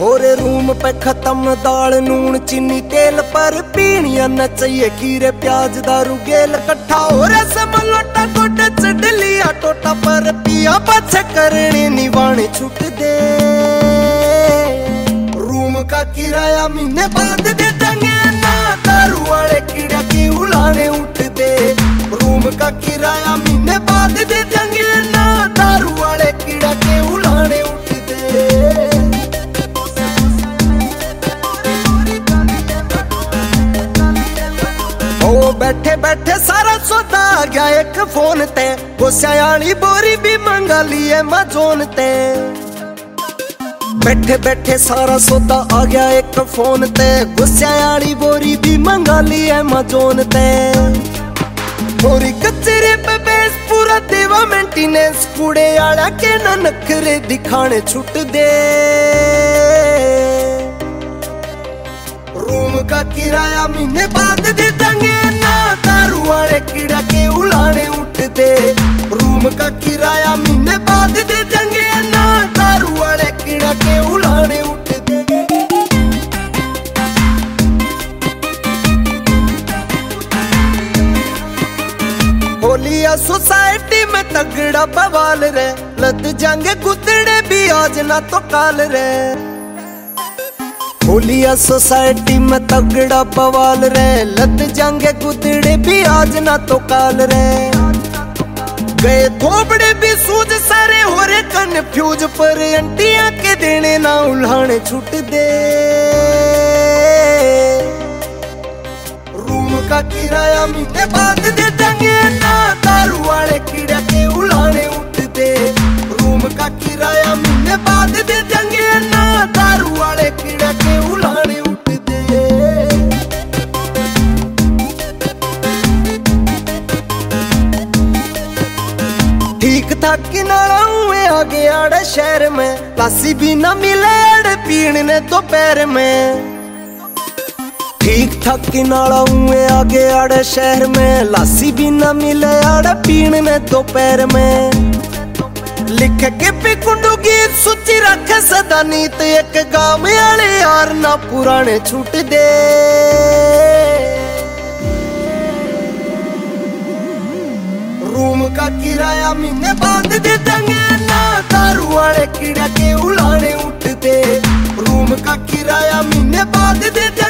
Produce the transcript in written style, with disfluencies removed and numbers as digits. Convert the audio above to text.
और रूम पे खत्म दाल नून चीनी तेल पर पीनिया न चाहिए खीरे प्याज दारू गेल कट्ठा और समलोटा गोटे चढ़ लिया टोटा पर पिया पाछे करने निवाणे छूट दे। रूम का किराया महीने बाद दे देंगे ना दारू वाले कीड़ा की उड़ाने उठ दे। रूम का किराया महीने बाद दे देंगे ना दारू वाले कीड़ा के उड़ाने उठ दे। ओ बैठे बैठे सारा सौदा आ गया एक फोन ते गुस्सायाली बोरी भी मंगा ली अमेज़न ते। बैठे बैठे सारा सौदा आ गया एक फोन ते गुस्सायाली बोरी भी मंगा ली अमेज़न ते। और कचरे पे बेस पूरा देवा मेंटेनेंस कूड़े आड़ा के ना नखरे दिखाने छुट दे। रूम का किराया महीने बाद दे देंगे ना दारू वाले कीड़ा के उड़ाने उठ दे। रूम का किराया महीने बाद दे देंगे ना दारू वाले कीड़ा के उड़ाने उठ दे। होलिया सोसाइटी में तगड़ा बवाल रे लद जाएंगे गुदड़े भी आज ना तो काल रे। होलिया सोसाइटी में तगड़ा बवाल रे लद जाएंगे गुदड़े भी आज ना तो काल रे। गए थोबड़े भी सूझ सारे हो रे कन्फ्यूज पर अंटिया के देने ना उल्हाने छूट दे। रूम का किराया महीने बाद दे देंगे ना दारू वाले कीड़ा के उड़ाने उठ दे। रूम का किराया महीने बाद दे देंगे ना दारू वाले कीड़ा के उड़ाने उठ दे। ठीक ठाक किनारा हुए आगे आड़े शहर में लासी भी ना मिले आड़े पीने दोपहर में। ठीक ठाक किनारा हुए आगे आड़े शहर में लासी भी ना मिले आड़े पीने दोपहर में। लिख के भी कुंडू गीत सूची रखे सदा नीत एक गाँव आले यार ना पुराने छूट दे। रूम का किराया महीने बाद दे देंगे ना दारू वाले कीड़ा के उड़ाने उठ दे। रूम का किराया महीने बाद दे